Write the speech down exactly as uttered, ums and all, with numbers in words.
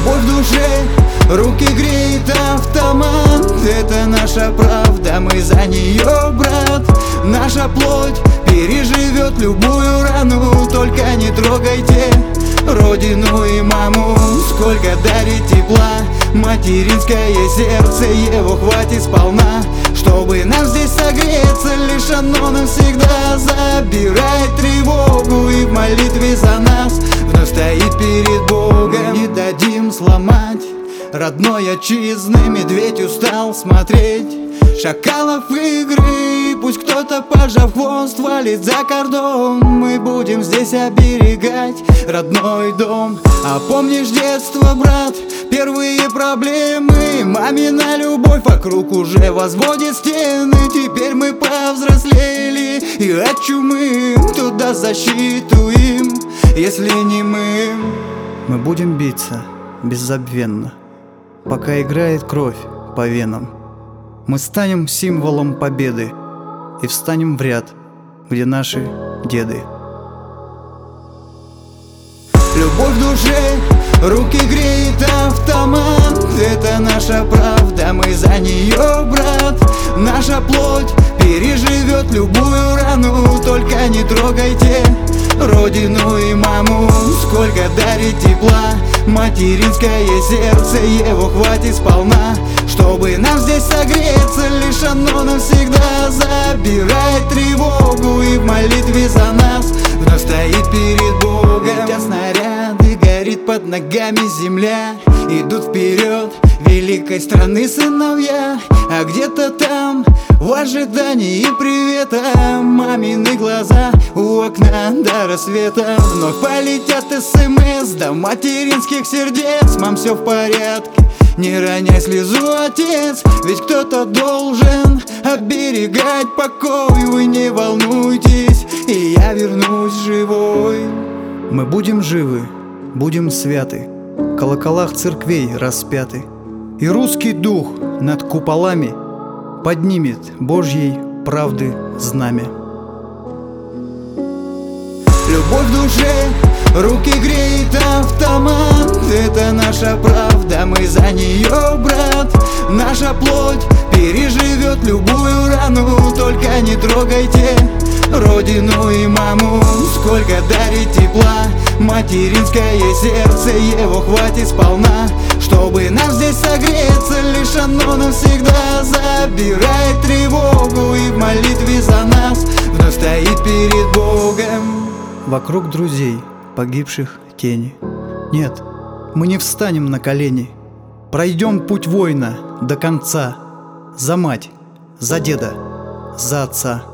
Любовь в душе, руки греет автомат. Это наша правда, мы за нее, брат. Наша плоть переживет любую рану. Только не трогайте родину и маму. Сколько дарит тепла материнское сердце, его хватит сполна, чтобы нам здесь согреться. Лишь оно навсегда забирает тревогу и в молитве за нас вновь стоит перед Богом. Не дадим сломать родной отчизны, медведь устал смотреть шакалов игры. Пусть кто-то, пожав хвост, валит за кордон, мы будем здесь оберегать родной дом. А помнишь детство, брат, первые проблемы? Мамина любовь вокруг уже возводит стены. Теперь мы повзрослели и от чумы туда защиту им, если не мы. Мы будем биться беззабвенно, пока играет кровь по венам. Мы станем символом победы и встанем в ряд, где наши деды. Любовь в душе, руки греет автомат. Это наша правда, мы за нее, брат. Наша плоть переживет любую рану. Только не трогайте родину и маму. Сколько дарит тепла материнское сердце, его хватит сполна, чтобы нам здесь согреться. Лишь оно навсегда забирает тревогу и в молитве за нас вновь стоит перед Богом. Летят снаряды, горит под ногами земля. Идут вперед великой страны сыновья. А где-то там в ожидании привета мамины глаза у окна до рассвета. Вновь полетят смс до материнских сердец. Мам, все в порядке, не роняй слезу, отец, ведь кто-то должен оберегать покой. Вы не волнуйтесь, и я вернусь живой. Мы будем живы, будем святы, в колоколах церквей распяты, и русский дух над куполами поднимет Божьей правды знамя. Любовь в душе, руки греет автомат. Это наша правда, мы за нее, брат. Наша плоть переживет любую рану. Только не трогайте родину и маму. Сколько дарит тепла материнское сердце, его хватит сполна, чтобы нам здесь согреться. Лишь оно навсегда забирает тревогу и в молитве за нас вновь стоит перед Богом. Вокруг друзей, погибших тени. Нет, мы не встанем на колени. Пройдем путь воина до конца. За мать, за деда, за отца.